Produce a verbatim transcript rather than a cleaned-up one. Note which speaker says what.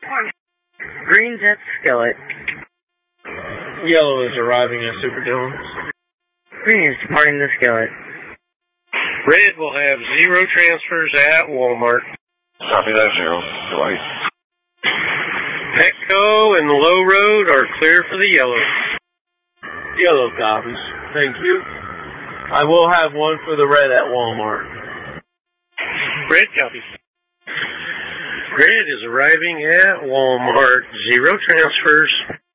Speaker 1: Green's at Skillet.
Speaker 2: Yellow is arriving at Super Dillon's.
Speaker 1: Green is departing the Skillet.
Speaker 3: Red will have zero transfers at Walmart.
Speaker 4: Copy that, zero. Dwight.
Speaker 3: Petco and the Low Road are clear for the yellow.
Speaker 2: Yellow copies. Thank you. I will have one for the red at Walmart.
Speaker 3: Red copies. Red is arriving at Walmart. Zero transfers.